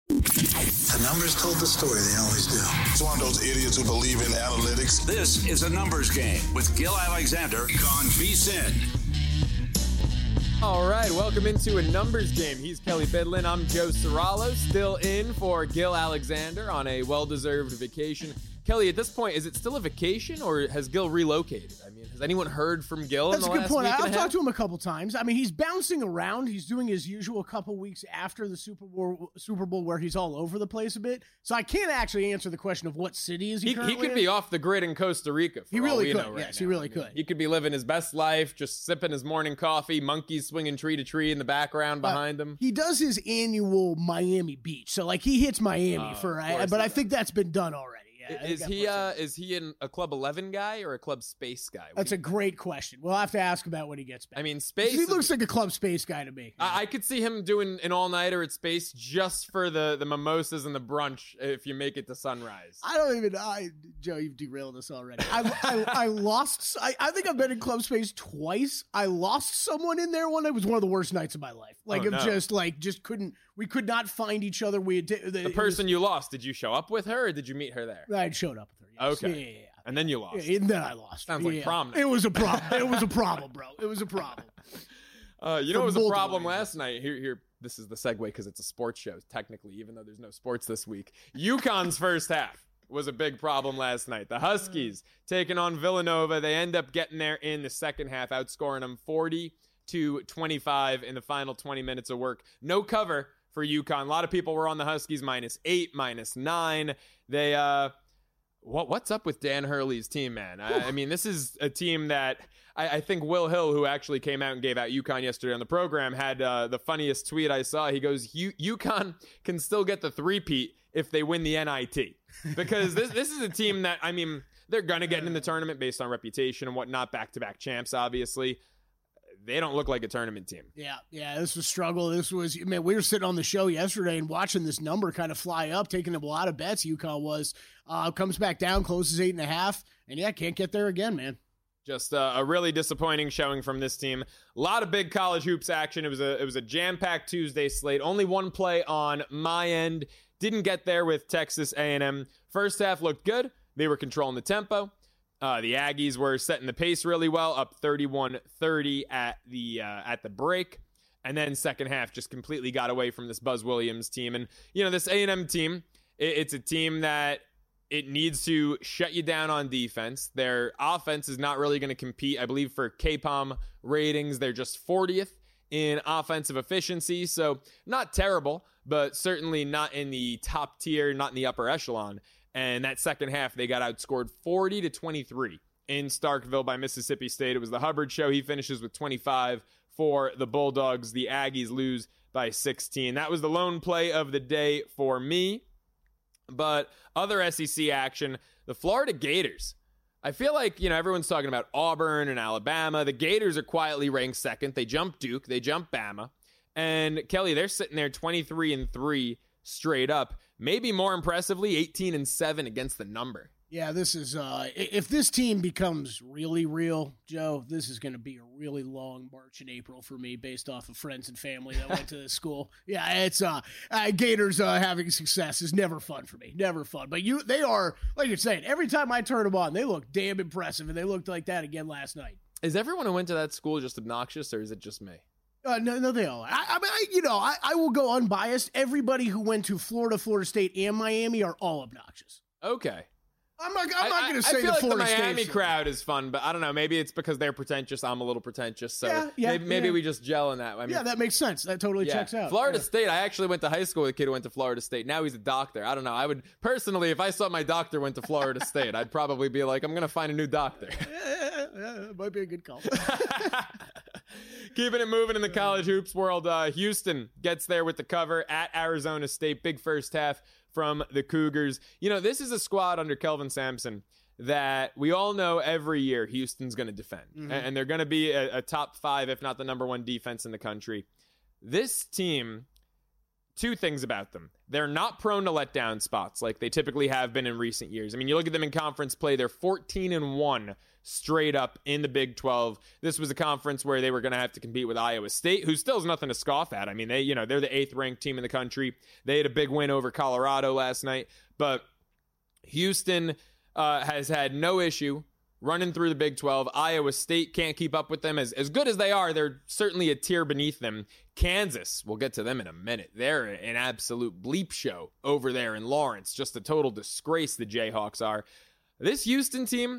The numbers told the story. They always do. It's one of those idiots who believe in analytics. This is a numbers game with Gil Alexander on VSiN. All right, welcome into a numbers game. He's Kelly Bidlin. I'm Joe Serralo, still in for Gil Alexander on a well-deserved vacation. Kelly, at this point, is it still a vacation or has Gil relocated? I mean, has anyone heard from Gil in the last week and a half? That's a good point. I've talked to him a couple times. I mean, he's bouncing around. He's doing his usual couple weeks after the Super Bowl where he's all over the place a bit. So I can't actually answer the question of what city is he currently He could be off the grid in Costa Rica for He really all we could. know right Yes, now. he really could. He could be living his best life, just sipping his morning coffee, monkeys swinging tree to tree in the background behind him. He does his annual Miami Beach. So, like, he hits Miami but I think that's been done already. Yeah, is he a Club 11 guy or a Club Space guy? That's a great question. We'll have to ask about when he gets back. I mean, Space. He looks like a Club Space guy to me. I could see him doing an all-nighter at Space just for the mimosas and the brunch if you make it to sunrise. Joe, you've derailed us already. I lost. I think I've been in Club Space twice. I lost someone in there one night. It was one of the worst nights of my life. We could not find each other. The person you lost, did you show up with her or did you meet her there? I showed up with her. Yes. Okay. Yeah. And then you lost. Yeah, and then I lost. Sounds like prom night. It was a problem. It was a problem, bro. It was a problem. It was a problem last night. Here. This is the segue because it's a sports show, technically, even though there's no sports this week. UConn's first half was a big problem last night. The Huskies taking on Villanova. They end up getting there in the second half, outscoring them 40-25 in the final 20 minutes of work. No cover for UConn. A lot of people were on the Huskies -8, -9. They, what's up with Dan Hurley's team, man? I mean, this is a team that I think Will Hill, who actually came out and gave out UConn yesterday on the program, had the funniest tweet I saw. He goes, UConn can still get the three-peat if they win the NIT. Because this is a team that, I mean, they're going to get in the tournament based on reputation and whatnot, back-to-back champs, obviously. They don't look like a tournament team. Yeah, this was a struggle. We were sitting on the show yesterday and watching this number kind of fly up, taking a lot of bets. UConn comes back down, closes 8.5, and can't get there again, man. Just a really disappointing showing from this team. A lot of big college hoops action. It was a jam-packed Tuesday slate. Only one play on my end. Didn't get there with Texas A&M. First half looked good. They were controlling the tempo. The Aggies were setting the pace really well, up 31-30 at the break. And then second half just completely got away from this Buzz Williams team. And, this A&M team, it's a team that it needs to shut you down on defense. Their offense is not really going to compete. I believe for KPOM ratings, they're just 40th in offensive efficiency. So not terrible, but certainly not in the top tier, not in the upper echelon. And that second half, they got outscored 40-23 in Starkville by Mississippi State. It was the Hubbard show. He finishes with 25 for the Bulldogs. The Aggies lose by 16. That was the lone play of the day for me. But other SEC action, the Florida Gators. I feel like, everyone's talking about Auburn and Alabama. The Gators are quietly ranked second. They jump Duke. They jump Bama. And Kelly, they're sitting there 23-3 straight up. Maybe more impressively, 18-7 against the number. Yeah, this is if this team becomes really real, Joe, this is going to be a really long March and April for me based off of friends and family that went to this school. Yeah, it's Gators having success is never fun for me. Never fun. But they are, like you're saying, every time I turn them on, they look damn impressive, and they looked like that again last night. Is everyone who went to that school just obnoxious, or is it just me? No, they all are. I will go unbiased. Everybody who went to Florida State, and Miami are all obnoxious. Okay. I'm not going to say I feel like Florida the Miami State crowd is fun, but I don't know. Maybe it's because they're pretentious. I'm a little pretentious, so maybe we just gel in that. That makes sense. That totally checks out. Florida State. I actually went to high school with a kid who went to Florida State. Now he's a doctor. I don't know. I would personally, if I saw my doctor went to Florida State, I'd probably be like, I'm going to find a new doctor. It might be a good call. Keeping it moving in the college hoops world, Houston gets there with the cover at Arizona State. Big first half from the Cougars. This is a squad under Kelvin Sampson that we all know every year Houston's going to defend. Mm-hmm. And they're going to be a top 5, if not the number 1 defense in the country. This team, two things about them. They're not prone to let down spots like they typically have been in recent years. I mean, you look at them in conference play, they're 14-1 straight up in the Big 12. This was a conference where they were going to have to compete with Iowa State, who still has nothing to scoff at. I mean, they're the 8th ranked team in the country. They had a big win over Colorado last night, but Houston has had no issue running through the Big 12. Iowa State can't keep up with them. As good as they are, they're certainly a tier beneath them. Kansas, we'll get to them in a minute. They're an absolute bleep show over there in Lawrence. Just a total disgrace, the Jayhawks are. This Houston team,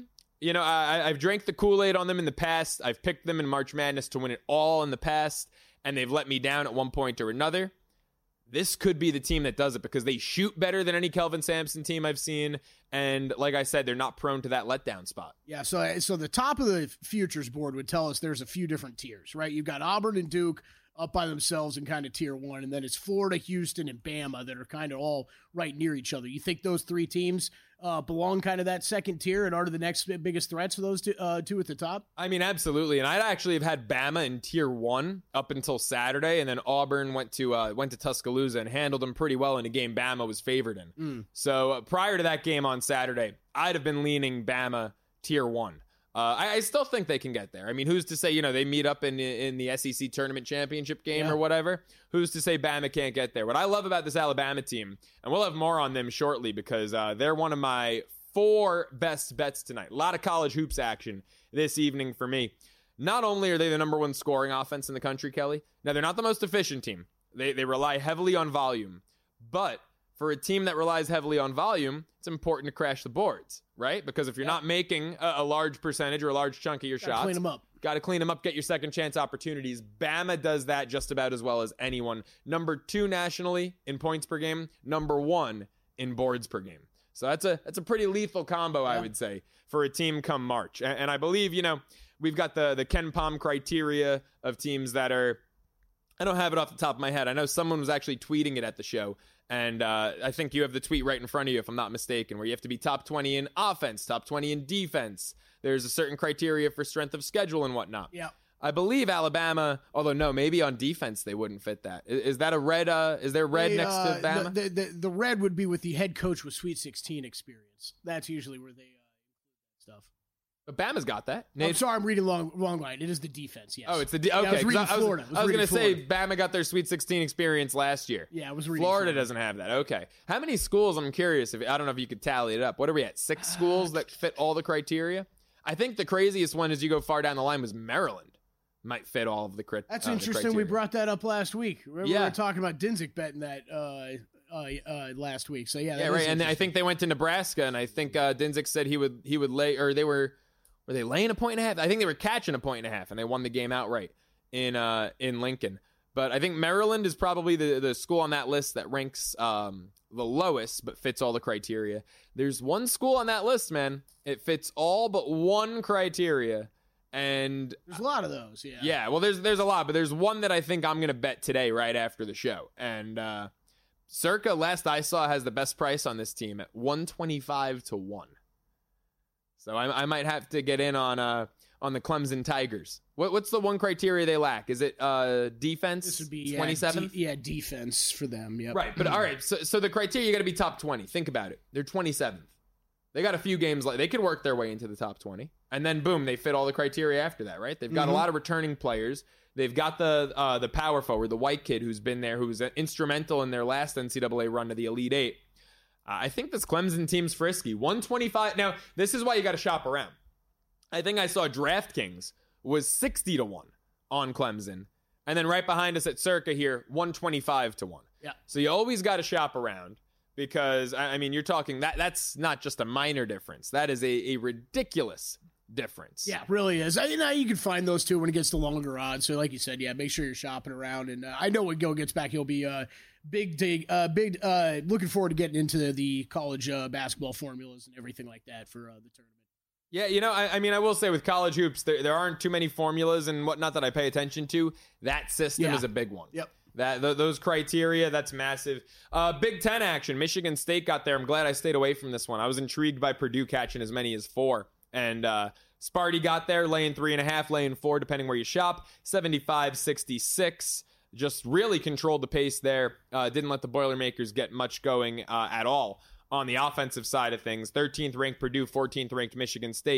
I've drank the Kool-Aid on them in the past. I've picked them in March Madness to win it all in the past, and they've let me down at one point or another. This could be the team that does it because they shoot better than any Kelvin Sampson team I've seen. And like I said, they're not prone to that letdown spot. Yeah, so the top of the futures board would tell us there's a few different tiers, right? You've got Auburn and Duke up by themselves in kind of tier 1, and then it's Florida, Houston, and Bama that are kind of all right near each other. You think those 3 teams belong kind of that second tier and are the next biggest threats for those two at the top? I mean, absolutely. And I'd actually have had Bama in tier 1 up until Saturday, and then Auburn went to Tuscaloosa and handled them pretty well in a game Bama was favored in. So prior to that game on Saturday, I'd have been leaning Bama tier 1. I still think they can get there. I mean, who's to say, they meet up in the SEC tournament championship game or whatever? Who's to say Bama can't get there? What I love about this Alabama team, and we'll have more on them shortly because they're one of my 4 best bets tonight. A lot of college hoops action this evening for me. Not only are they the number 1 scoring offense in the country, Kelly, now they're not the most efficient team. They rely heavily on volume, but for a team that relies heavily on volume, it's important to crash the boards, right? Because if you're not making a large percentage or a large chunk of your shots, clean them up. Got to clean them up, get your second chance opportunities. Bama does that just about as well as anyone. Number 2 nationally in points per game, number 1 in boards per game. So that's a pretty lethal combo, I would say, for a team come March. And I believe, we've got the Ken Pom criteria of teams that are, I don't have it off the top of my head. I know someone was actually tweeting it at the show. And I think you have the tweet right in front of you, if I'm not mistaken, where you have to be top 20 in offense, top 20 in defense. There's a certain criteria for strength of schedule and whatnot. Yeah. I believe Alabama, although no, maybe on defense they wouldn't fit that. Is that a red? Is there red next to Bama? The red would be with the head coach with Sweet 16 experience. That's usually where they stuff. But Bama's got that. I'm sorry, I'm reading wrong line. It is the defense, yes. Oh, it's the okay. I was reading Florida. I was going to say Bama got their Sweet 16 experience last year. Yeah, I was reading Florida doesn't have that. Okay. How many schools, I'm curious, I don't know if you could tally it up. What are we at? 6 schools that fit all the criteria? I think the craziest one as you go far down the line was Maryland. Might fit all of the criteria. That's interesting. We brought that up last week. We were talking about Dinzig betting that last week. So yeah, right. And I think they went to Nebraska, and I think Dinzig said he would lay, or they were they laying 1.5? I think they were catching 1.5, and they won the game outright in Lincoln. But I think Maryland is probably the school on that list that ranks the lowest, but fits all the criteria. There's one school on that list, man. It fits all but one criteria. And there's a lot of those, yeah. Yeah, well, there's a lot, but there's one that I think I'm going to bet today right after the show. And Circa, last I saw, has the best price on this team at 125 to 1. So I might have to get in on the Clemson Tigers. What's the one criteria they lack? Is it defense? This would be 27th? Defense for them. Yep. Right, but all right. So the criteria, you got to be top 20. Think about it. They're 27th. They got a few games they could work their way into the top 20, and then boom, they fit all the criteria after that. Right? They've got a lot of returning players. They've got the power forward, the white kid who's been there, who's instrumental in their last NCAA run to the Elite Eight. I think this Clemson team's frisky. 125. Now, this is why you got to shop around. I think I saw DraftKings was 60 to 1 on Clemson. And then right behind us at Circa here, 125 to 1. Yeah. So you always got to shop around because, I mean, you're talking that's not just a minor difference. That is a ridiculous difference. Yeah, it really is. You can find those two when it gets to longer odds. So like you said, yeah, make sure you're shopping around. And I know when Gil gets back, he'll be looking forward to getting into the college basketball formulas and everything like that for the tournament. Yeah, I mean, I will say with college hoops, there aren't too many formulas and whatnot that I pay attention to. That system is a big one. Yep. Those criteria, that's massive. Big Ten action. Michigan State got there. I'm glad I stayed away from this one. I was intrigued by Purdue catching as many as 4. And Sparty got there, laying 3.5, laying 4, depending where you shop. 75-66. Just really controlled the pace there. Didn't let the Boilermakers get much going at all on the offensive side of things. 13th ranked Purdue, 14th ranked Michigan State.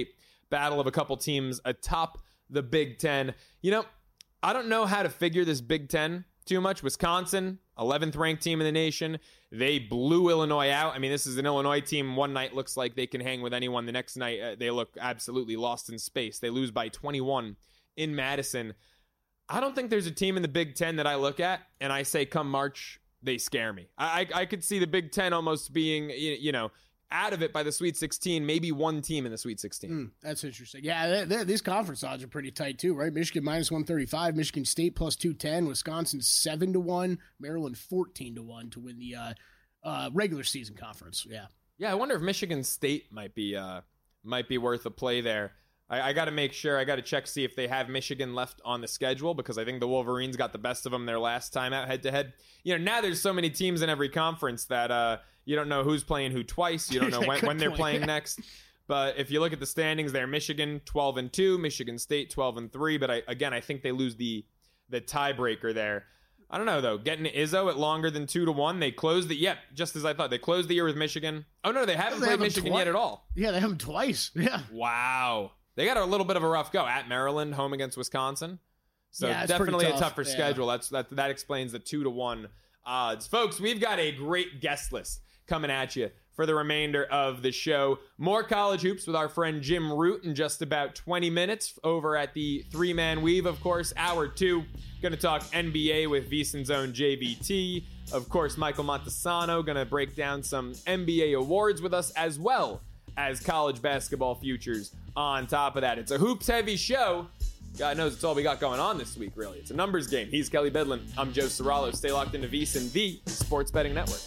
battle of a couple teams atop the Big Ten. You know, I don't know how to figure this Big Ten too much. Wisconsin, 11th ranked team in the nation. They blew Illinois out. I mean, this is an Illinois team. One night looks like they can hang with anyone. The next night, they look absolutely lost in space. They lose by 21 in Madison. I don't think there's a team in the Big Ten that I look at and I say, come March, they scare me. I could see the Big Ten almost being, you know, out of it by the Sweet 16, maybe one team in the Sweet 16. That's interesting. Yeah, these conference odds are pretty tight too, right? Michigan minus 135, Michigan State plus 210, Wisconsin 7-1, Maryland 14-1 to win the regular season conference. Yeah, I wonder if Michigan State might be worth a play there. I got to make sure. I got to check, see if they have Michigan left on the schedule, because I think the Wolverines got the best of them their last time out head-to-head. You know, now there's so many teams in every conference that you don't know who's playing who twice. You don't know when they're playing next. But if you look at the standings there, Michigan 12-2, Michigan State 12-3. But I think they lose the tiebreaker there. I don't know, though. Getting Izzo at longer than 2-1. They closed just as I thought. They closed the year with Michigan. Oh, no, they haven't played Michigan yet at all. Yeah, they have them twice. Yeah. Wow. They got a little bit of a rough go at Maryland, home against Wisconsin. So definitely a tougher schedule. That explains the 2-1 odds. Folks, we've got a great guest list coming at you for the remainder of the show. More college hoops with our friend Jim Root in just about 20 minutes over at the Three-Man Weave, of course. Hour 2, going to talk NBA with VSiN's own JVT. Of course, Michael Montesano going to break down some NBA awards with us, as well as college basketball futures on top of that. It's a hoops-heavy show. God knows it's all we got going on this week, really. It's a numbers game. He's Kelly Bidlin. I'm Joe Serralo. Stay locked into VSiN, the Sports Betting Network.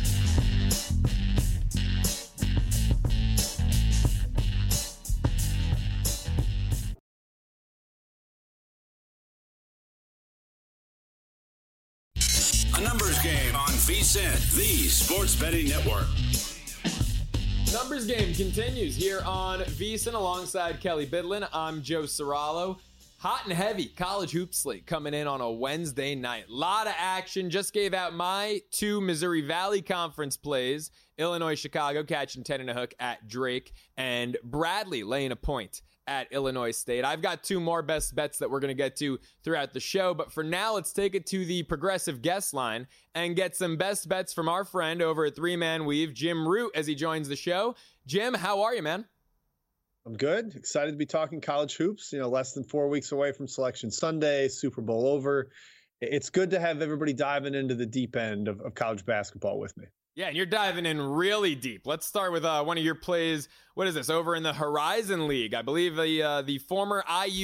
A numbers game on VSiN, the Sports Betting Network. Numbers game continues here on VSiN alongside Kelly Bidlin. I'm Joe Serralo. Hot and heavy college hoop slate coming in on a Wednesday night. Lot of action. Just gave out my 2 Missouri Valley Conference plays. Illinois, Chicago catching 10 and a hook at Drake, and Bradley laying a point at Illinois State. I've got 2 more best bets that we're going to get to throughout the show, but for now, let's take it to the progressive guest line and get some best bets from our friend over at Three-Man Weave, Jim Root, as he joins the show. Jim, how are you, man? I'm good. Excited to be talking college hoops. You know, less than 4 weeks away from Selection Sunday, Super Bowl over. It's good to have everybody diving into the deep end of college basketball with me. Yeah, and you're diving in really deep. Let's start with one of your plays. What is this? Over in the Horizon League, I believe the former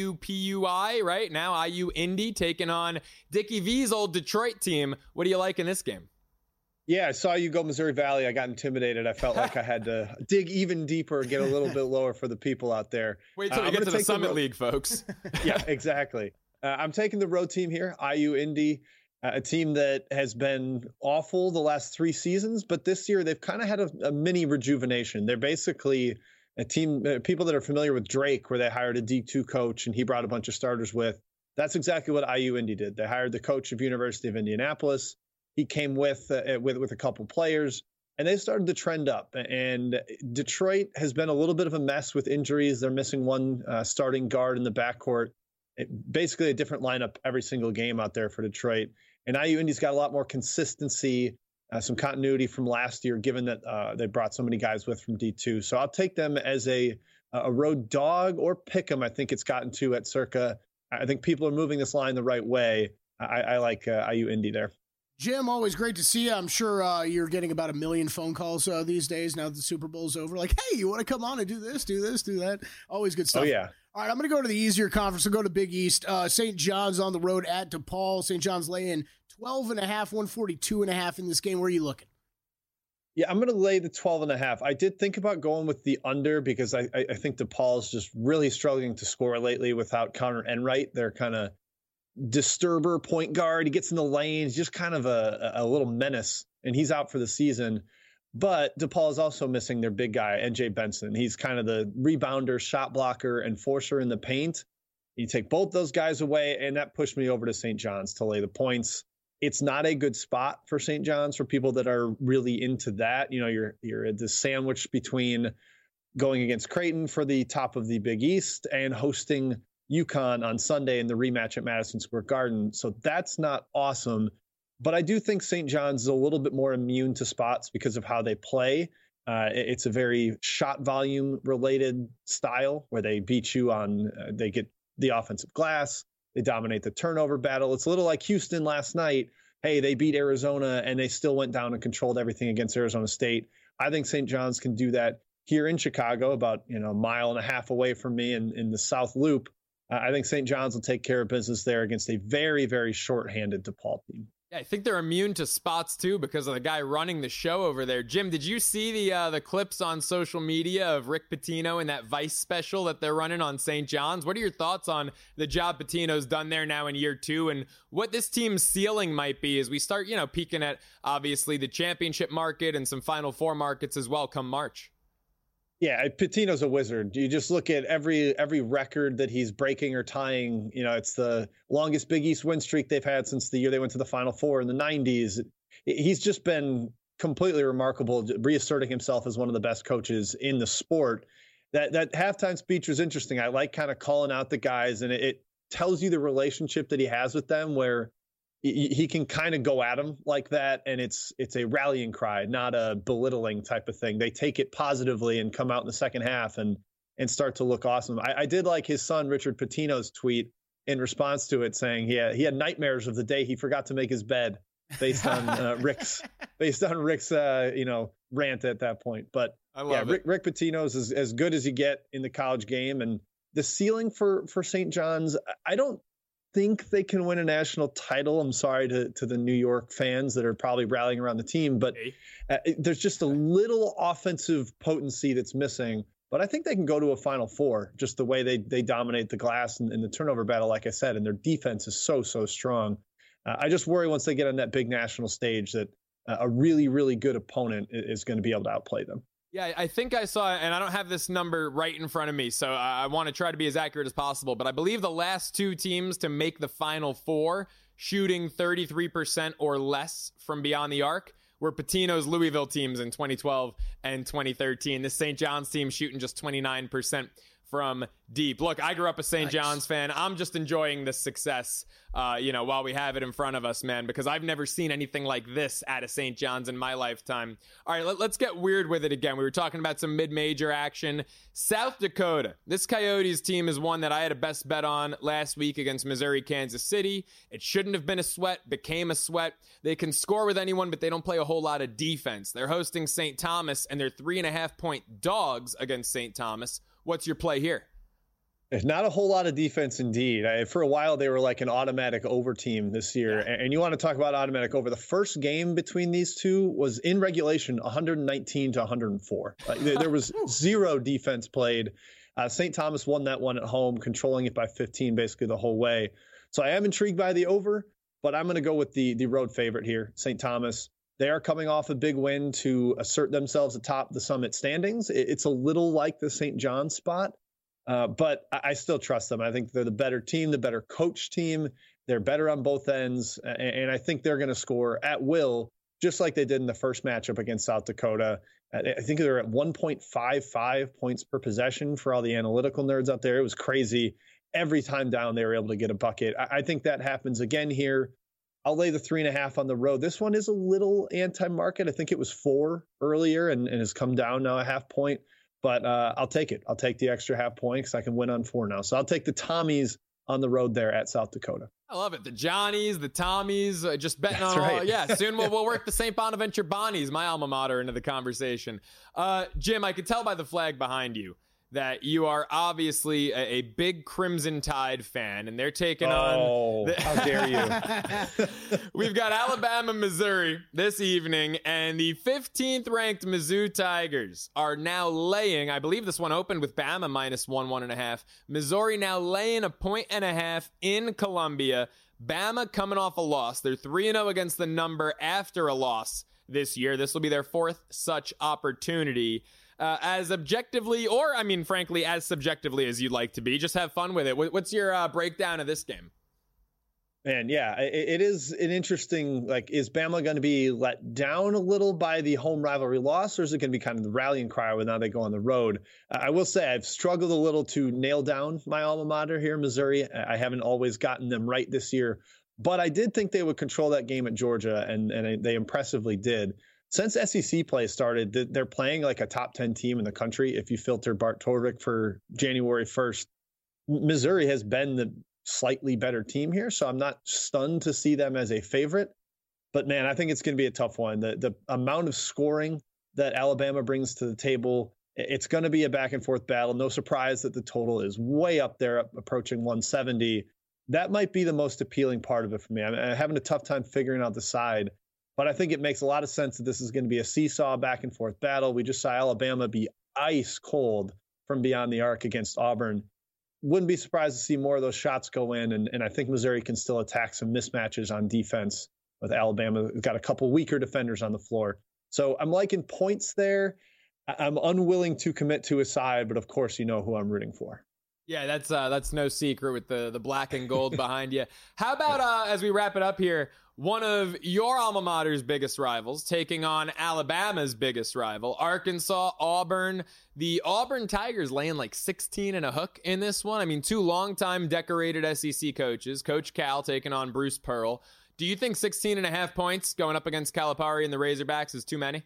IUPUI, right? Now IU Indy taking on Dickie V's old Detroit team. What do you like in this game? Yeah, I saw you go Missouri Valley. I got intimidated. I felt like I had to dig even deeper, get a little bit lower for the people out there. Wait till we get to the Summit League, folks. Yeah, exactly. I'm taking the road team here, IU Indy. A team that has been awful the last 3 seasons, but this year they've kind of had a mini rejuvenation. They're basically a team, people that are familiar with Drake, where they hired a D2 coach and he brought a bunch of starters with. That's exactly what IU Indy did. They hired the coach of University of Indianapolis. He came with a couple players, and they started to trend up. And Detroit has been a little bit of a mess with injuries. They're missing one starting guard in the backcourt. Basically a different lineup every single game out there for Detroit. And IU Indy's got a lot more consistency, some continuity from last year, given that they brought so many guys with from D2. So I'll take them as a road dog, or pick them. I think it's gotten to at circa. I think people are moving this line the right way. I like IU Indy there. Jim, always great to see you. I'm sure you're getting about 1 million phone calls these days now that the Super Bowl's over. Like, hey, you want to come on and do this, do that? Always good stuff. Oh, yeah. All right, I'm going to go to the easier conference. I'll go to Big East. St. John's on the road at DePaul. St. John's laying 12.5, 142.5 in this game. Where are you looking? Yeah, I'm going to lay the 12.5. I did think about going with the under because I think DePaul is just really struggling to score lately without Connor Enright. They're kind of disturber point guard. He gets in the lane. He's just kind of a little menace, and he's out for the season. But DePaul is also missing their big guy, NJ Benson. He's kind of the rebounder, shot blocker, enforcer in the paint. You take both those guys away, and that pushed me over to St. John's to lay the points. It's not a good spot for St. John's for people that are really into that. You know, you're at this sandwich between going against Creighton for the top of the Big East and hosting UConn on Sunday in the rematch at Madison Square Garden. So that's not awesome. But I do think St. John's is a little bit more immune to spots because of how they play. It's a very shot volume related style where they beat you on, they get the offensive glass, they dominate the turnover battle. It's a little like Houston last night. Hey, they beat Arizona and they still went down and controlled everything against Arizona State. I think St. John's can do that here in Chicago, about a mile and a half away from me in the South Loop. I think St. John's will take care of business there against a very, very short-handed DePaul team. Yeah, I think they're immune to spots too because of the guy running the show over there. Jim, did you see the clips on social media of Rick Pitino in that Vice special that they're running on St. John's? What are your thoughts on the job Pitino's done there now in year 2 and what this team's ceiling might be as we start, peeking at obviously the championship market and some Final Four markets as well come March? Yeah, Pitino's a wizard. You just look at every record that he's breaking or tying. It's the longest Big East win streak they've had since the year they went to the Final Four in the 90s. He's just been completely remarkable, reasserting himself as one of the best coaches in the sport. That halftime speech was interesting. I like kind of calling out the guys, and it tells you the relationship that he has with them, where he can kind of go at them like that, and it's a rallying cry, not a belittling type of thing. They take it positively and come out in the second half and start to look awesome. I did like his son Richard Pitino's tweet in response to it, saying he had nightmares of the day he forgot to make his bed, based on Rick's rant at that point. But Rick Pitino's is as good as you get in the college game, and the ceiling for St. John's, I don't think they can win a national title. I'm sorry to the New York fans that are probably rallying around the team, but there's just a little offensive potency that's missing. But I think they can go to a Final Four, just the way they dominate the glass and the turnover battle, like I said, and their defense is so strong. I just worry once they get on that big national stage that a really, really good opponent is going to be able to outplay them. Yeah, I think I saw, and I don't have this number right in front of me, so I want to try to be as accurate as possible, but I believe the last 2 teams to make the Final Four shooting 33% or less from beyond the arc were Pitino's Louisville teams in 2012 and 2013. This St. John's team shooting just 29% from deep. Look, I grew up a St. John's fan. I'm just enjoying the success, while we have it in front of us, man, because I've never seen anything like this at a St. John's in my lifetime. All right, let's get weird with it again. We were talking about some mid-major action. South Dakota. This Coyotes team is one that I had a best bet on last week against Missouri, Kansas City. It shouldn't have been a sweat, became a sweat. They can score with anyone, but they don't play a whole lot of defense. They're hosting St. Thomas, and they're 3.5-point dogs against St. Thomas. What's your play here? Not a whole lot of defense indeed. For a while, they were like an automatic over team this year. Yeah. And you want to talk about automatic over. The first game between these two was in regulation, 119 to 104. There was 0 defense played. St. Thomas won that one at home, controlling it by 15 basically the whole way. So I am intrigued by the over, but I'm going to go with the road favorite here, St. Thomas. They are coming off a big win to assert themselves atop the Summit standings. It's a little like the St. John's spot, but I still trust them. I think they're the better team, the better coach team. They're better on both ends, and I think they're going to score at will, just like they did in the first matchup against South Dakota. I think they're at 1.55 points per possession for all the analytical nerds out there. It was crazy. Every time down, they were able to get a bucket. I think that happens again here. I'll lay the 3.5 on the road. This one is a little anti-market. I think it was 4 earlier and has come down now a half point, but I'll take it. I'll take the extra half point because I can win on 4 now. So I'll take the Tommies on the road there at South Dakota. I love it. The Johnnies, the Tommies, just betting on all. Yeah, soon we'll work the St. Bonaventure Bonnies, my alma mater, into the conversation. Jim, I could tell by the flag behind you that you are obviously a big Crimson Tide fan, and they're taking on... how dare you. We've got Alabama, Missouri this evening, and the 15th ranked Mizzou Tigers are now laying, I believe this one opened with Bama minus 1.5. Missouri now laying 1.5 in Columbia. Bama coming off a loss. They're 3-0 against the number after a loss this year. This will be their 4th such opportunity. As objectively, or I mean, frankly, as subjectively as you'd like to be, just have fun with it. What's your breakdown of this game? Man, yeah, it is an interesting, like, is Bama going to be let down a little by the home rivalry loss, or is it going to be kind of the rallying cry when now they go on the road? I will say I've struggled a little to nail down my alma mater here, Missouri. I haven't always gotten them right this year, but I did think they would control that game at Georgia, and they impressively did. Since SEC play started, they're playing like a top 10 team in the country. If you filter Bart Torvik for January 1st, Missouri has been the slightly better team here, so I'm not stunned to see them as a favorite. But man, I think it's going to be a tough one. The amount of scoring that Alabama brings to the table, it's going to be a back and forth battle. No surprise that the total is way up there, approaching 170. That might be the most appealing part of it for me. I'm having a tough time figuring out the side, but I think it makes a lot of sense that this is going to be a seesaw back and forth battle. We just saw Alabama be ice cold from beyond the arc against Auburn. Wouldn't be surprised to see more of those shots go in, and I think Missouri can still attack some mismatches on defense with Alabama. We've got a couple weaker defenders on the floor. So I'm liking points there. I'm unwilling to commit to a side, but of course you know who I'm rooting for. Yeah, that's no secret with the black and gold behind you. How about, as we wrap it up here, one of your alma mater's biggest rivals taking on Alabama's biggest rival, Arkansas, Auburn. The Auburn Tigers laying like 16 and a hook in this one. I mean, two longtime decorated SEC coaches, Coach Cal taking on Bruce Pearl. Do you think 16 and a half points going up against Calipari and the Razorbacks is too many?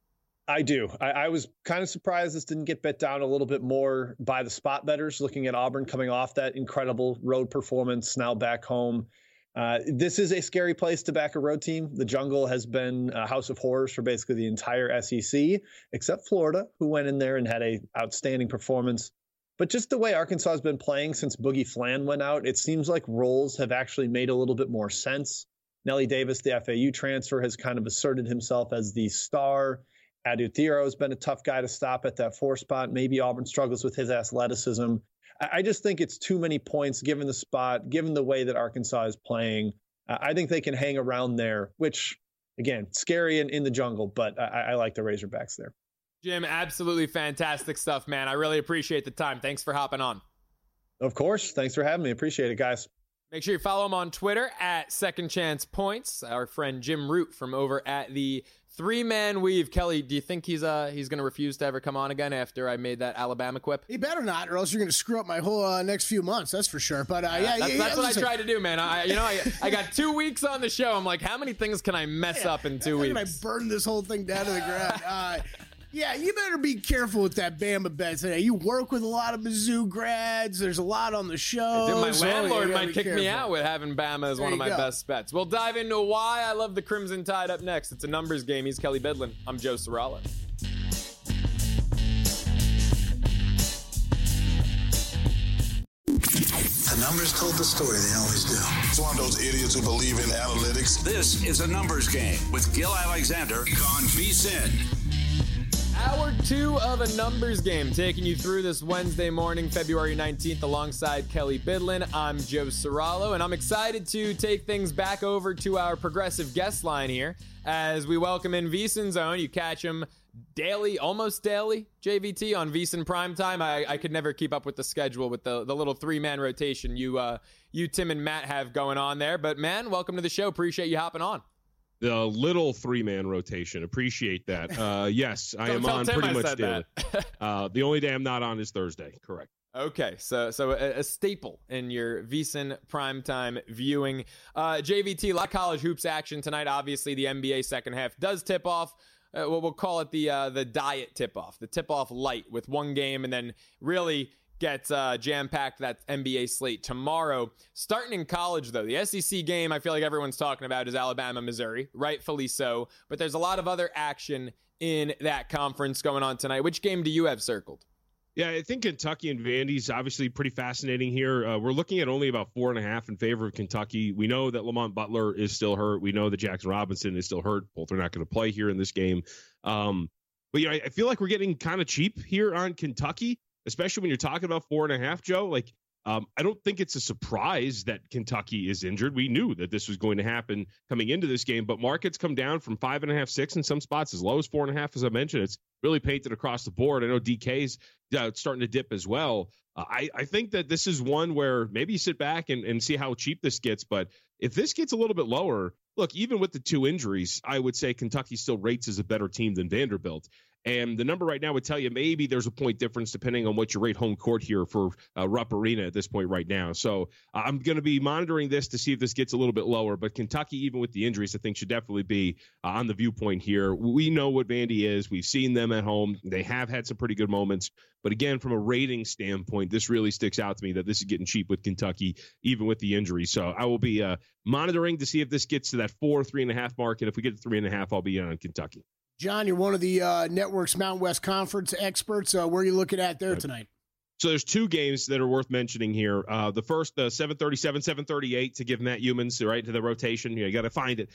I do. I was kind of surprised this didn't get bet down a little bit more by the spot bettors, looking at Auburn coming off that incredible road performance, now back home. This is a scary place to back a road team. The jungle has been a house of horrors for basically the entire SEC, except Florida, who went in there and had an outstanding performance. But just the way Arkansas has been playing since Boogie Flan went out, it seems like roles have actually made a little bit more sense. Nelly Davis, the FAU transfer, has kind of asserted himself as the star. Adutiro has been a tough guy to stop at that 4 spot. Maybe Auburn struggles with his athleticism. I just think it's too many points given the spot, given the way that Arkansas is playing. I think they can hang around there, which, again, scary in the jungle, but I like the Razorbacks there. Jim, absolutely fantastic stuff, man. I really appreciate the time. Thanks for hopping on. Of course. Thanks for having me. Appreciate it, guys. Make sure you follow him on Twitter at Second Chance Points. Our friend Jim Root from over at the 3-Man Weave. Kelly, do you think he's going to refuse to ever come on again after I made that Alabama quip? He better not, or else you're going to screw up my whole next few months. That's for sure. But that's what I tried to do, man. I got 2 weeks on the show. I'm like, how many things can I mess up in 2 weeks? I burn this whole thing down to the ground. Yeah, you better be careful with that Bama bet today. You work with a lot of Mizzou grads. There's a lot on the show. Dude, my landlord might kick me out with having Bama as one of my best bets. We'll dive into why I love the Crimson Tide up next. It's a numbers game. He's Kelly Bidlin. I'm Joe Serralo. The numbers told the story. They always do. It's one of those idiots who believe in analytics. This is a numbers game with Gil Alexander on VSiN. Hour 2 of a numbers game, taking you through this Wednesday morning, February 19th, alongside Kelly Bidlin. I'm Joe Serralo, and I'm excited to take things back over to our progressive guest line here as we welcome in VSiN Zone. You catch him daily, almost daily, JVT, on VSiN Primetime. I could never keep up with the schedule with the little 3-man rotation you, Tim, and Matt have going on there. But, man, welcome to the show. Appreciate you hopping on. The little 3-man rotation. Appreciate that. Yes, I am on pretty much daily. The only day I'm not on is Thursday. Correct. Okay, so a staple in your VSiN primetime viewing. JVT, a lot of college hoops action tonight. Obviously, the NBA second half does tip off. We'll call it the diet tip-off, the tip-off light with one game, and then really gets jam-packed that NBA slate tomorrow. Starting in college, though, the SEC game I feel like everyone's talking about is Alabama, Missouri, rightfully so. But there's a lot of other action in that conference going on tonight. Which game do you have circled? Yeah, I think Kentucky and Vandy's obviously pretty fascinating here. We're looking at only about 4.5 in favor of Kentucky. We know that Lamont Butler is still hurt. We know that Jackson Robinson is still hurt. Both are not going to play here in this game. But I feel like we're getting kind of cheap here on Kentucky, especially when you're talking about 4.5, Joe. Like, I don't think it's a surprise that Kentucky is injured. We knew that this was going to happen coming into this game, but markets come down from 5.5, 6 in some spots, as low as 4.5, as I mentioned. It's really painted across the board. I know DK's starting to dip as well. I think that this is one where maybe you sit back and see how cheap this gets, but If this gets a little bit lower, look, even with the 2 injuries, I would say Kentucky still rates as a better team than Vanderbilt. And the number right now would tell you maybe there's a point difference depending on what you rate home court here for Rupp Arena at this point right now. So I'm going to be monitoring this to see if this gets a little bit lower. But Kentucky, even with the injuries, I think should definitely be on the viewpoint here. We know what Vandy is. We've seen them at home. They have had some pretty good moments. But again, from a rating standpoint, this really sticks out to me that this is getting cheap with Kentucky, even with the injuries. So I will be monitoring to see if this gets to that 3.5 mark. And if we get to 3.5, I'll be on Kentucky. John, you're one of the network's Mountain West Conference experts. Where are you looking at there tonight? So there's 2 games that are worth mentioning here. The first, 7:37, 7:38 to give Matt Humans right to the rotation. You got to find it.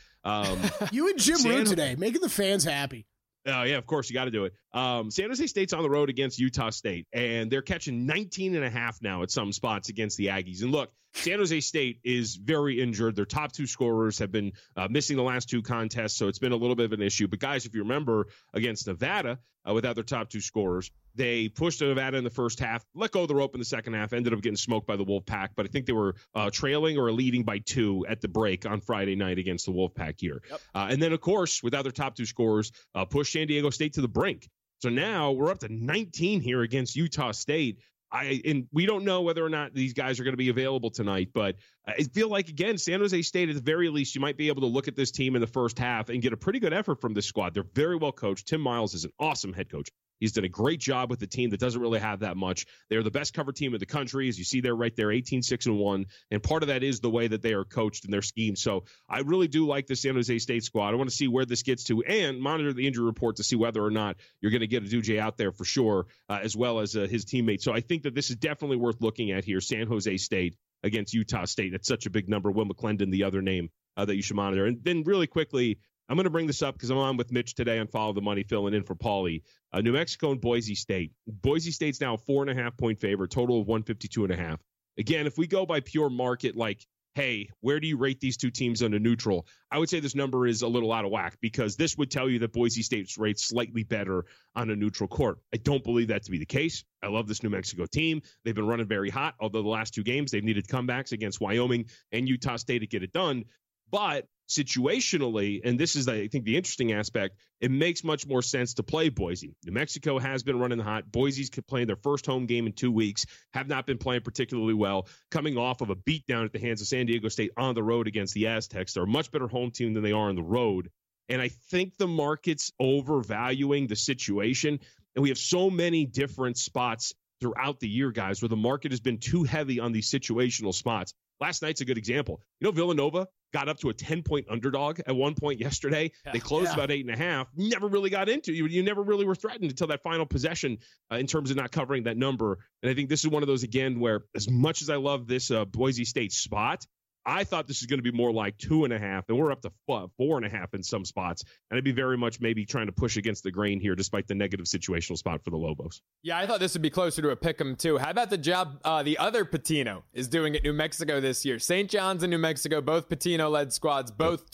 You and Jim Root today, making the fans happy. Oh, yeah, of course, you got to do it. San Jose State's on the road against Utah State, and they're catching 19.5 now at some spots against the Aggies. And look, San Jose State is very injured. Their top 2 scorers have been missing the last 2 contests, so it's been a little bit of an issue. But, guys, if you remember, against Nevada, without their top 2 scorers, they pushed Nevada in the first half, let go of the rope in the second half, ended up getting smoked by the Wolfpack. But I think they were trailing or leading by 2 at the break on Friday night against the Wolfpack here. Yep. And then, of course, without their top 2 scorers, pushed San Diego State to the brink. So now we're up to 19 here against Utah State. And we don't know whether or not these guys are going to be available tonight, but I feel like, again, San Jose State, at the very least, you might be able to look at this team in the first half and get a pretty good effort from this squad. They're very well coached. Tim Miles is an awesome head coach. He's done a great job with the team that doesn't really have that much. They're the best cover team in the country, as you see there right there, 18-6-1. And part of that is the way that they are coached and their scheme. So I really do like the San Jose State squad. I want to see where this gets to and monitor the injury report to see whether or not you're going to get Aduje out there for sure, as well as his teammates. So I think that this is definitely worth looking at here. San Jose State against Utah State. That's such a big number. Will McClendon, the other name that you should monitor. And then really quickly, I'm going to bring this up because I'm on with Mitch today on Follow the Money, filling in for Paulie. New Mexico and Boise State. Boise State's now a 4.5-point favorite, total of 152.5. Again, if we go by pure market, like, hey, where do you rate these 2 teams under neutral? I would say this number is a little out of whack because this would tell you that Boise State's rates slightly better on a neutral court. I don't believe that to be the case. I love this New Mexico team. They've been running very hot, although the last 2 games they've needed comebacks against Wyoming and Utah State to get it done. But situationally, and this is, I think, the interesting aspect, it makes much more sense to play Boise. New Mexico has been running hot. Boise's playing their first home game in 2 weeks, have not been playing particularly well, coming off of a beatdown at the hands of San Diego State on the road against the Aztecs. They're a much better home team than they are on the road. And I think the market's overvaluing the situation. And we have so many different spots throughout the year, guys, where the market has been too heavy on these situational spots. Last night's a good example. Villanova got up to a 10-point underdog at one point yesterday. They closed about 8.5. Never really got into it. You never really were threatened until that final possession in terms of not covering that number. And I think this is one of those, again, where as much as I love this Boise State spot, I thought this was going to be more like 2.5, and we're up to 4.5 in some spots. And I'd be very much maybe trying to push against the grain here, despite the negative situational spot for the Lobos. Yeah, I thought this would be closer to a pick'em too. How about the job the other Patino is doing at New Mexico this year? St. John's and New Mexico, both Patino-led squads, both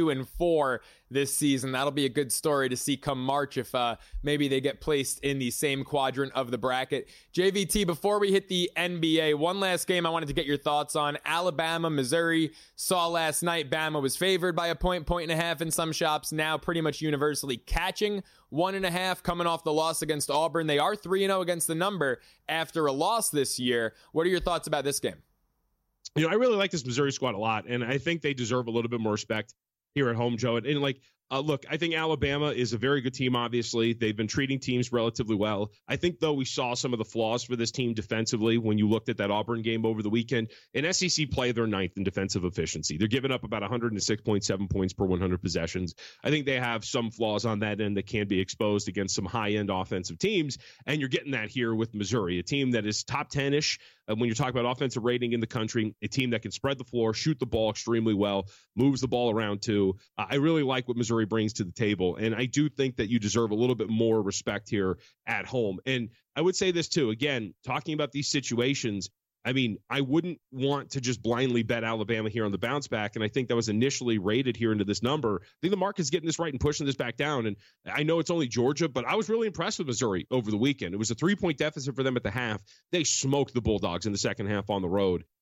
22-4 this season. That'll be a good story to see come March if maybe they get placed in the same quadrant of the bracket. JVT, before we hit the NBA, one last game I wanted to get your thoughts on. Alabama, Missouri. Saw last night Bama was favored by a point and a half in some shops, now pretty much universally catching 1.5 coming off the loss against Auburn. They are 3-0 against the number after a loss this year. What are your thoughts about this game? I really like this Missouri squad a lot, and I think they deserve a little bit more respect here at home, Joe. And look, I think Alabama is a very good team, obviously. They've been treating teams relatively well. I think, though, we saw some of the flaws for this team defensively when you looked at that Auburn game over the weekend. And SEC play their 9th in defensive efficiency. They're giving up about 106.7 points per 100 possessions. I think they have some flaws on that end that can be exposed against some high-end offensive teams. And you're getting that here with Missouri, a team that is top 10-ish when you're talking about offensive rating in the country, a team that can spread the floor, shoot the ball extremely well, moves the ball around too. I really like what Missouri brings to the table, and I do think that you deserve a little bit more respect here at home. And I would say this too, again, talking about these situations, I mean, I wouldn't want to just blindly bet Alabama here on the bounce back, and I think that was initially rated here into this number. I think the market's getting this right and pushing this back down, and I know it's only Georgia, but I was really impressed with Missouri over the weekend. It was a 3-point deficit for them at the half. They smoked the Bulldogs in the second half on the road.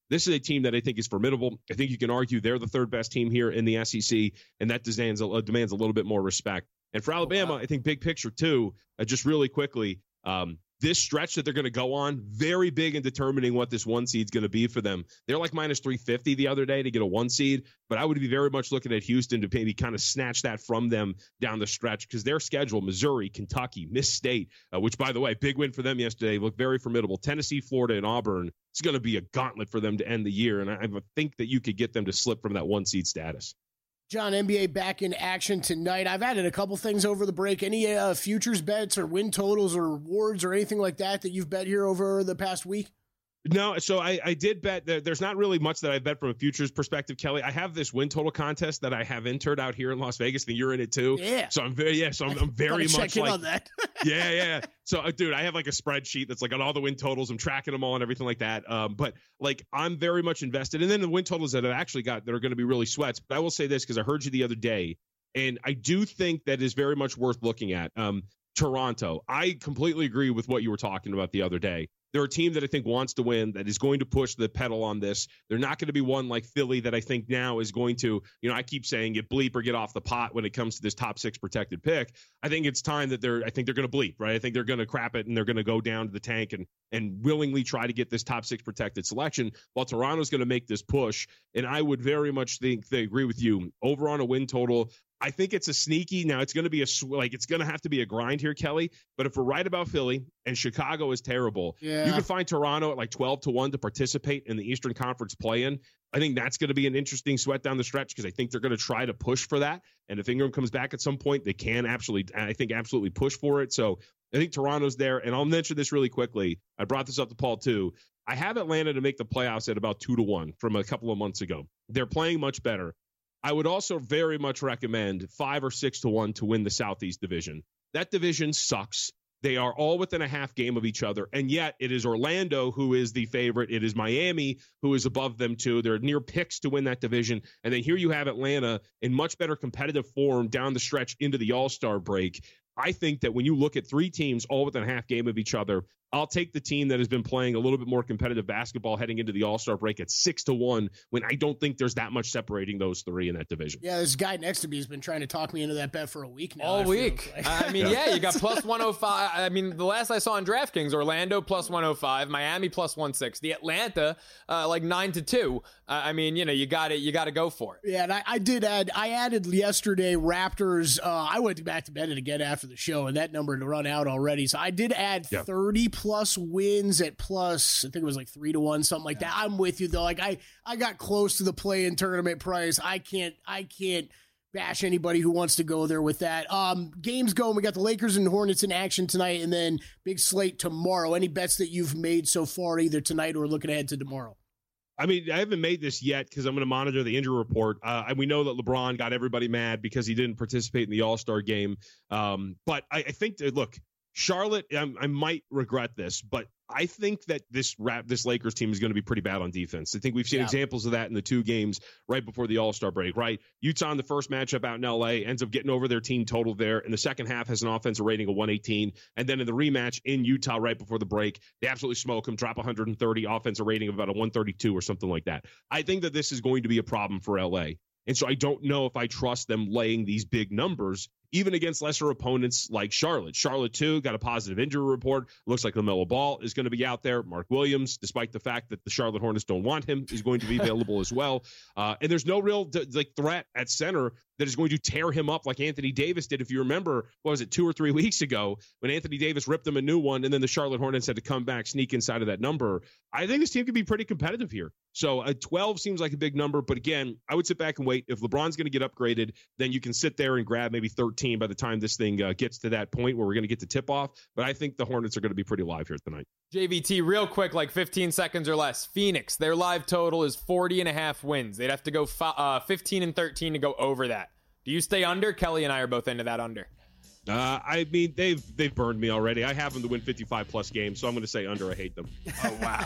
This is a team that I think is formidable. I think you can argue they're the third best team here in the SEC, and that demands a little bit more respect. And for Alabama, I think big picture too, just really quickly, this stretch that they're going to go on, very big in determining what this 1 seed is going to be for them. They're like minus 350 the other day to get a 1 seed, but I would be very much looking at Houston to maybe kind of snatch that from them down the stretch, because their schedule, Missouri, Kentucky, Miss State, which, by the way, big win for them yesterday, looked very formidable. Tennessee, Florida, and Auburn. It's going to be a gauntlet for them to end the year, and I think that you could get them to slip from that 1 seed status. John, NBA back in action tonight. I've added a couple things over the break. Any futures bets or win totals or awards or anything like that you've bet here over the past week? No, so I did bet. There's not really much that I bet from a futures perspective, Kelly. I have this win total contest that I have entered out here in Las Vegas, and you're in it too. Yeah. So I'm very much check in on that. yeah. So, dude, I have like a spreadsheet that's like on all the win totals. I'm tracking them all and everything like that. But like, I'm very much invested. And then the win totals that I've actually got that are going to be really sweats. But I will say this, because I heard you the other day, and I do think that is very much worth looking at. Toronto. I completely agree with what you were talking about the other day. They're a team that I think wants to win, that is going to push the pedal on this. They're not going to be one like Philly that I think now is going to, I keep saying get bleep or get off the pot when it comes to this top 6 protected pick. I think it's time that they're going to bleep, right? I think they're going to crap it and they're going to go down to the tank and willingly try to get this top 6 protected selection, while Toronto's going to make this push. And I would very much think they agree with you over on a win total. I think it's a sneaky. Now it's going to be it's going to have to be a grind here, Kelly. But if we're right about Philly and Chicago is terrible, you can find Toronto at like 12-1 to participate in the Eastern Conference play-in. I think that's going to be an interesting sweat down the stretch, because I think they're going to try to push for that. And if Ingram comes back at some point, they can absolutely push for it. So I think Toronto's there. And I'll mention this really quickly. I brought this up to Paul too. I have Atlanta to make the playoffs at about 2-1 from a couple of months ago. They're playing much better. I would also very much recommend 5 or 6-1 to win the Southeast Division. That division sucks. They are all within a half game of each other, and yet it is Orlando who is the favorite. It is Miami who is above them too. They're near picks to win that division. And then here you have Atlanta in much better competitive form down the stretch into the All-Star break. I think that when you look at 3 teams all within a half game of each other, I'll take the team that has been playing a little bit more competitive basketball heading into the All-Star break at 6-1, when I don't think there's that much separating those 3 in that division. Yeah, this guy next to me has been trying to talk me into that bet for a week now. All week. Like. You got plus 105. I mean, the last I saw on DraftKings, Orlando plus 105, Miami plus 160, Atlanta like 9-2. You got to go for it. Yeah, and I added yesterday Raptors. I went back to bed again after the show, and that number had run out already. So I did add 30 plus wins at plus, I think it was like 3-1, something like that. I'm with you though. Like I got close to the play-in tournament price. I can't bash anybody who wants to go there with that. Games going. We got the Lakers and Hornets in action tonight, and then big slate tomorrow. Any bets that you've made so far, either tonight or looking ahead to tomorrow? I mean, I haven't made this yet because I'm going to monitor the injury report. We know that LeBron got everybody mad because he didn't participate in the All-Star game. But I think that, look, Charlotte, I might regret this, but I think that this Lakers team is going to be pretty bad on defense. I think we've seen examples of that in the 2 games right before the All-Star break, right? Utah in the first matchup out in L.A. ends up getting over their team total there. In the second half has an offensive rating of 118. And then in the rematch in Utah right before the break, they absolutely smoke them, drop 130, offensive rating of about a 132 or something like that. I think that this is going to be a problem for L.A. And so I don't know if I trust them laying these big numbers, even against lesser opponents like Charlotte. Charlotte, too, got a positive injury report. Looks like LaMelo Ball is going to be out there. Mark Williams, despite the fact that the Charlotte Hornets don't want him, is going to be available as well. And there's no real threat at center that is going to tear him up like Anthony Davis did. If you remember, what was it, 2 or 3 weeks ago, when Anthony Davis ripped him a new one, and then the Charlotte Hornets had to come back, sneak inside of that number. I think this team could be pretty competitive here. So 12 seems like a big number, but again, I would sit back and wait. If LeBron's going to get upgraded, then you can sit there and grab maybe 13 by the time this thing gets to that point where we're going to get to tip off. But I think the Hornets are going to be pretty live here tonight. JVT, real quick, like 15 seconds or less. Phoenix, their live total is 40.5 wins. They'd have to go 15-13 to go over that. Do you stay under? Kelly and I are both into that under. I mean, they've burned me already. I have them to win 55-plus games, so I'm going to say under. I hate them. Oh, wow.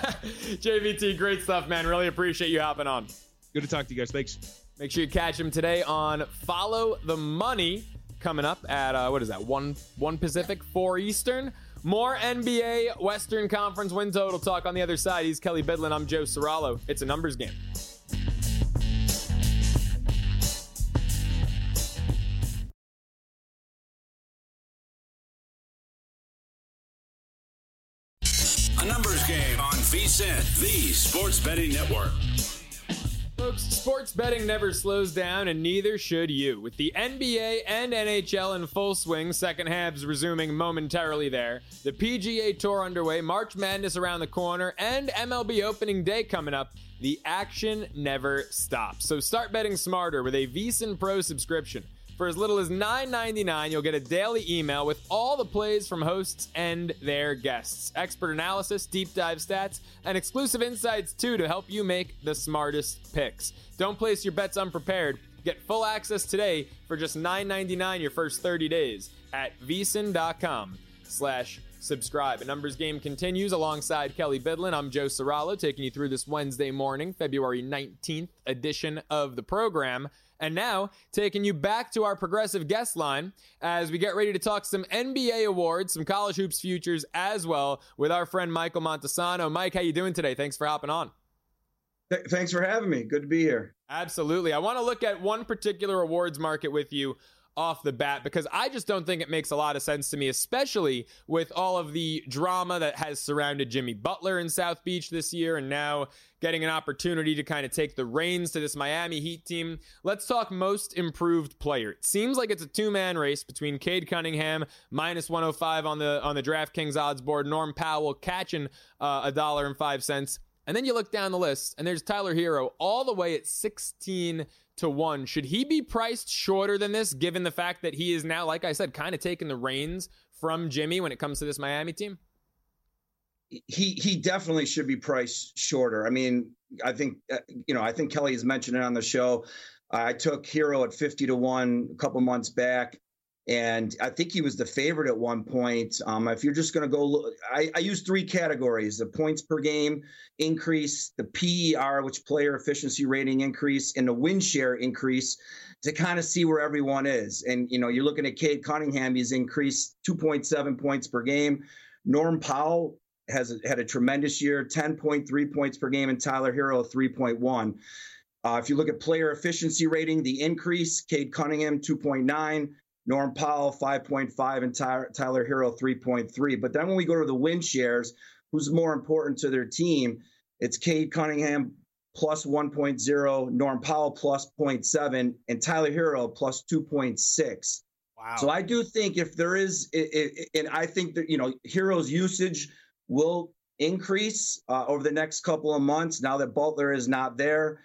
JVT, great stuff, man. Really appreciate you hopping on. Good to talk to you guys. Thanks. Make sure you catch him today on Follow the Money. coming up at, 1 Pacific, 4 Eastern. More NBA Western Conference win total talk on the other side. He's Kelly Bidlin. I'm Joe Serralo. It's a numbers game. A numbers game on VSiN, the Sports Betting Network. Folks, sports betting never slows down, and neither should you. With the NBA and NHL in full swing, second halves resuming momentarily there, the PGA Tour underway, March Madness around the corner, and MLB opening day coming up, the action never stops. So start betting smarter with a VSiN Pro subscription. For as little as $9.99, you'll get a daily email with all the plays from hosts and their guests. Expert analysis, deep dive stats, and exclusive insights, too, to help you make the smartest picks. Don't place your bets unprepared. Get full access today for just $9.99 your first 30 days at vsin.com/subscribe. A numbers game continues alongside Kelly Bidlin. I'm Joe Serralo, taking you through this Wednesday morning, February 19th edition of the program. And now, taking you back to our progressive guest line as we get ready to talk some NBA awards, some college hoops futures as well with our friend Michael Montesano. Mike, how you doing today? Thanks for hopping on. Thanks for having me. Good to be here. Absolutely. I want to look at one particular awards market with you off the bat because I just don't think it makes a lot of sense to me, especially with all of the drama that has surrounded Jimmy Butler in South Beach this year and now getting an opportunity to kind of take the reins to this Miami Heat team. Let's talk most improved player. It seems like it's a two-man race between Cade Cunningham, minus 105 on the DraftKings odds board, Norm Powell catching $1.05. And then you look down the list, and there's Tyler Hero all the way at 16-1. Should he be priced shorter than this, given the fact that he is now, like I said, kind of taking the reins from Jimmy when it comes to this Miami team? He definitely should be priced shorter. I mean, I think Kelly has mentioned it on the show. I took Hero at 50-1 a couple months back, and I think he was the favorite at one point. If you're just going to go look, I use 3 categories: the points per game increase, the PER, which player efficiency rating increase, and the win share increase to kind of see where everyone is. And, you're looking at Cade Cunningham, he's increased 2.7 points per game. Norm Powell has had a tremendous year, 10.3 points per game, and Tyler Hero 3.1. If you look at player efficiency rating, the increase, Cade Cunningham 2.9, Norm Powell 5.5, and Tyler Hero 3.3. But then when we go to the win shares, who's more important to their team, it's Cade Cunningham plus 1.0, Norm Powell plus 0.7, and Tyler Hero plus 2.6. Wow. So I do think if there is, and I think that, Hero's usage will increase over the next couple of months now that Butler is not there.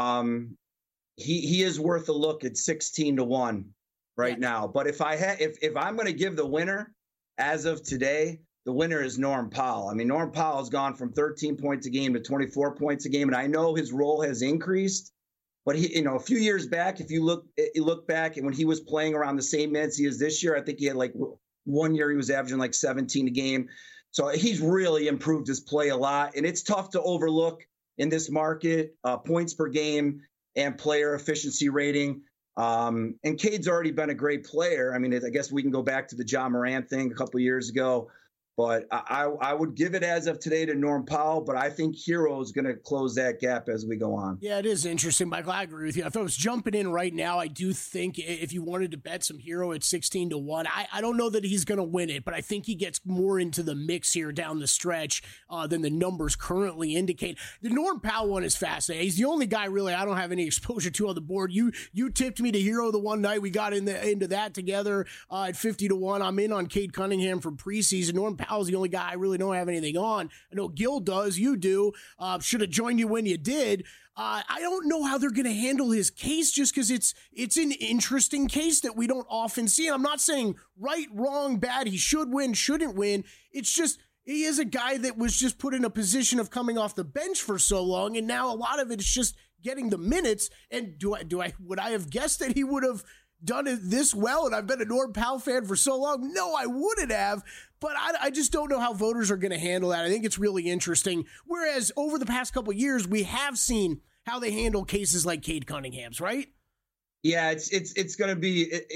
He is worth a look at 16-1 right now. But if I'm going to give the winner as of today, the winner is Norm Powell. I mean, Norm Powell has gone from 13 points a game to 24 points a game, and I know his role has increased. But he, a few years back, if you look back, and when he was playing around the same minutes he is this year, I think he had like 1 year he was averaging like 17 a game. So he's really improved his play a lot, and it's tough to overlook in this market, points per game and player efficiency rating. And Cade's already been a great player. I mean, I guess we can go back to the Ja Morant thing a couple of years ago. But I would give it as of today to Norm Powell, but I think Hero is going to close that gap as we go on. Yeah, it is interesting, Michael. I agree with you. If I was jumping in right now, I do think if you wanted to bet some Hero at 16-1, I don't know that he's going to win it, but I think he gets more into the mix here down the stretch than the numbers currently indicate. The Norm Powell one is fascinating. He's the only guy really I don't have any exposure to on the board. You tipped me to Hero the one night. We got into that together at 50-1. I'm in on Cade Cunningham from preseason. Norm Powell's the only guy I really don't have anything on. I know Gil does. You do. Should have joined you when you did. I don't know how they're going to handle his case just because it's an interesting case that we don't often see. And I'm not saying right, wrong, bad. He should win, shouldn't win. It's just he is a guy that was just put in a position of coming off the bench for so long, and now a lot of it is just getting the minutes. And would I have guessed that he would have done it this well? And I've been a Norm Powell fan for so long. No, I wouldn't have. But I just don't know how voters are going to handle that. I think it's really interesting. Whereas over the past couple of years, we have seen how they handle cases like Cade Cunningham's, right? Yeah, it's going to be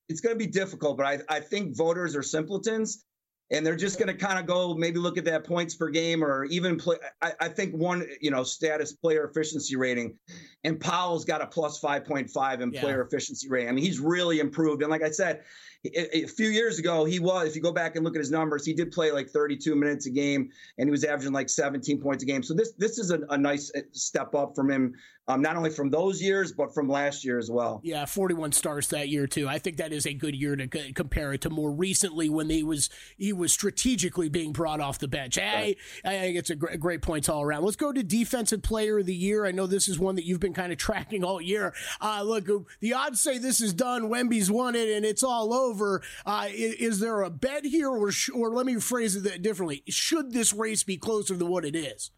it's going to be difficult, but I think voters are simpletons. And they're just going to kind of go maybe look at that points per game or even play. I think one, status player efficiency rating, and Powell's got a plus 5.5 in player efficiency rating. I mean, he's really improved. And like I said, a few years ago, if you go back and look at his numbers, he did play like 32 minutes a game and he was averaging like 17 points a game. So this is a nice step up from him, not only from those years, but from last year as well. Yeah, 41 starts that year too. I think that is a good year to compare it to more recently when he was strategically being brought off the bench. I think it's a great points all around. Let's go to Defensive Player of the Year. I know this is one that you've been kind of tracking all year. Look, the odds say this is done. Wemby's won it and it's all over. Is there a bet here, or let me phrase it differently? Should this race be closer than what it is?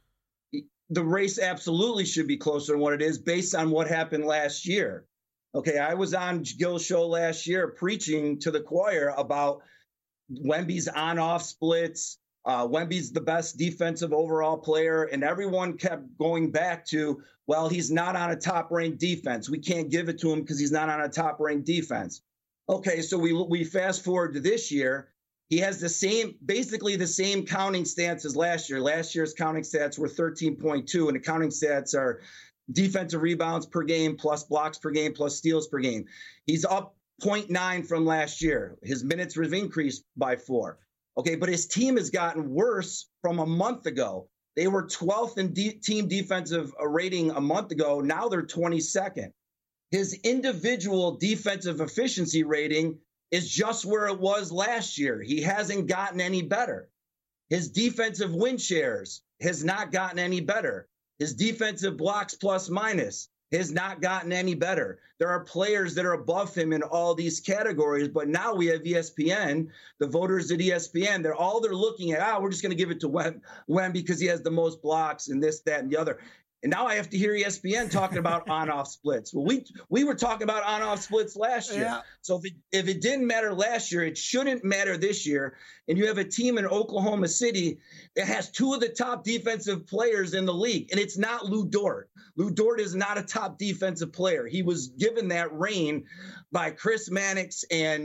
The race absolutely should be closer than what it is based on what happened last year. Okay, I was on Gil's show last year preaching to the choir about Wemby's on-off splits. Wemby's the best defensive overall player, and everyone kept going back to, well, he's not on a top-ranked defense. We can't give it to him because he's not on a top-ranked defense. Okay, so we fast forward to this year. He has basically the same counting stats as last year. Last year's counting stats were 13.2, and the counting stats are defensive rebounds per game plus blocks per game plus steals per game. He's up 0.9 from last year. His minutes have increased by 4. Okay, but his team has gotten worse from a month ago. They were 12th in team defensive rating a month ago. Now they're 22nd. His individual defensive efficiency rating is just where it was last year. He hasn't gotten any better. His defensive win shares has not gotten any better. His defensive blocks plus minus has not gotten any better. There are players that are above him in all these categories, but now we have ESPN, the voters at ESPN, they're looking at, we're just going to give it to Wem because he has the most blocks and this, that, and the other. And now I have to hear ESPN talking about on-off splits. Well, we were talking about on-off splits last year. Yeah. So if it didn't matter last year, it shouldn't matter this year. And you have a team in Oklahoma City that has 2 of the top defensive players in the league, and it's not Lou Dort. Lou Dort is not a top defensive player. He was given that reign by Chris Mannix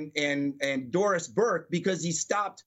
and Doris Burke because he stopped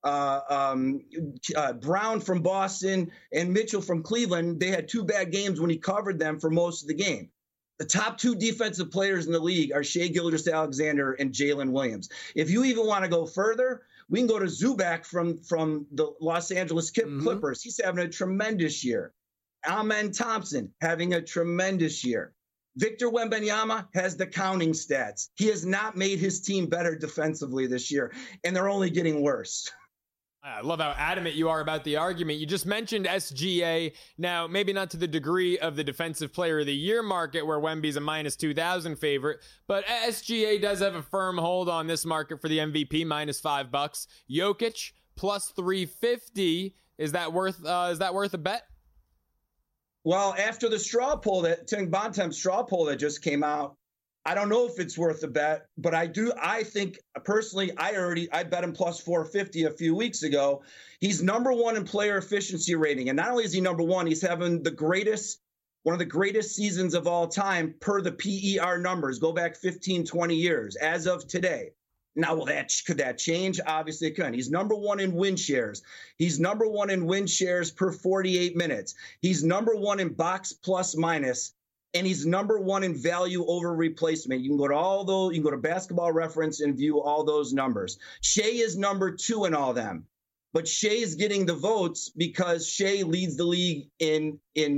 Brown from Boston and Mitchell from Cleveland. They had 2 bad games when he covered them for most of the game. The top 2 defensive players in the league are Shai Gilgeous-Alexander and Jalen Williams. If you even want to go further, we can go to Zubac from the Los Angeles Clippers. He's having a tremendous year. Amen Thompson having a tremendous year. Victor Wembanyama has the counting stats. He has not made his team better defensively this year, and they're only getting worse. I love how adamant you are about the argument. You just mentioned SGA. Now, maybe not to the degree of the Defensive Player of the Year market where Wemby's a minus 2,000 favorite, but SGA does have a firm hold on this market for the MVP, minus $5. Jokic, plus 350. Is that worth a bet? Well, after the straw poll, that Tim Bontemps straw poll that just came out, I don't know if it's worth a bet, but I think personally, I bet him plus 450 a few weeks ago. He's number 1 in player efficiency rating. And not only is he number 1, he's having one of the greatest seasons of all time per the PER numbers. Go back 15, 20 years as of today. Now, could that change? Obviously it can. He's number 1 in win shares. He's number 1 in win shares per 48 minutes. He's number 1 in box plus minus. And he's number 1 in value over replacement. You can go to all those. You can go to Basketball Reference and view all those numbers. Shai is number 2 in all them, but Shai is getting the votes because Shai leads the league in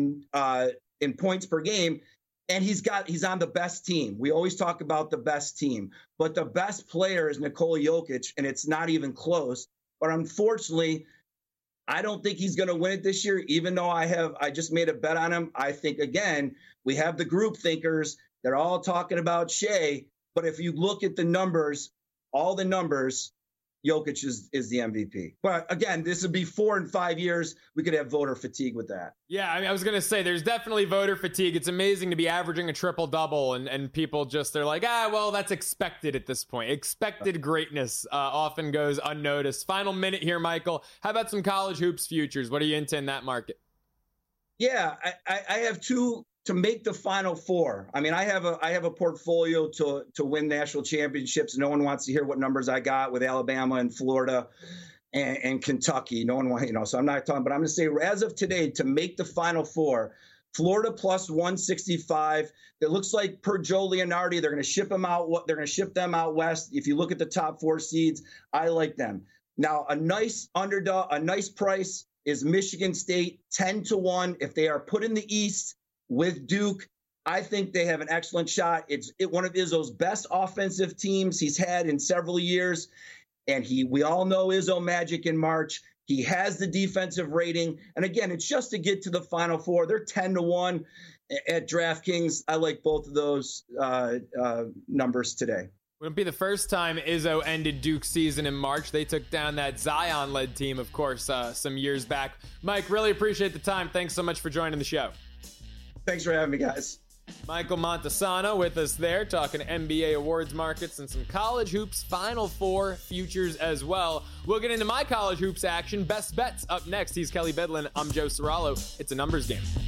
points per game, and he's on the best team. We always talk about the best team, but the best player is Nikola Jokic, and it's not even close. But unfortunately, I don't think he's going to win it this year, even though I just made a bet on him. I think, again, we have the group thinkers. They're all talking about Shai. But if you look at the numbers, all the numbers, Jokic is the MVP. But again, this would be 4 and 5 years. We could have voter fatigue with that. Yeah, I was going to say, there's definitely voter fatigue. It's amazing to be averaging a triple-double, and people they're like, well, that's expected at this point. Expected greatness often goes unnoticed. Final minute here, Michael. How about some college hoops futures? What are you into in that market? Yeah, I have two to make the Final Four. I mean, I have a portfolio to win national championships. No one wants to hear what numbers I got with Alabama and Florida and Kentucky. No one wants, so I'm not talking, but I'm going to say as of today, to make the Final Four, Florida plus 165. It looks like per Joe Leonardi, they're going to ship them out. They're going to ship them out west. If you look at the top 4 seeds, I like them. Now, a nice underdog, a nice price is Michigan State 10-1. If they are put in the East with Duke, I think they have an excellent shot. It's one of Izzo's best offensive teams he's had in several years. And we all know Izzo magic in March. He has the defensive rating. And again, it's just to get to the Final Four. They're 10-1 at DraftKings. I like both of those numbers today. Wouldn't be the first time Izzo ended Duke's season in March. They took down that Zion-led team, of course, some years back. Mike, really appreciate the time. Thanks so much for joining the show. Thanks for having me, guys. Michael Montesano with us there, talking NBA awards markets and some college hoops Final Four futures as well. We'll get into my college hoops action. Best bets up next. He's Kelly Bedlin. I'm Joe Serralo. It's a numbers game.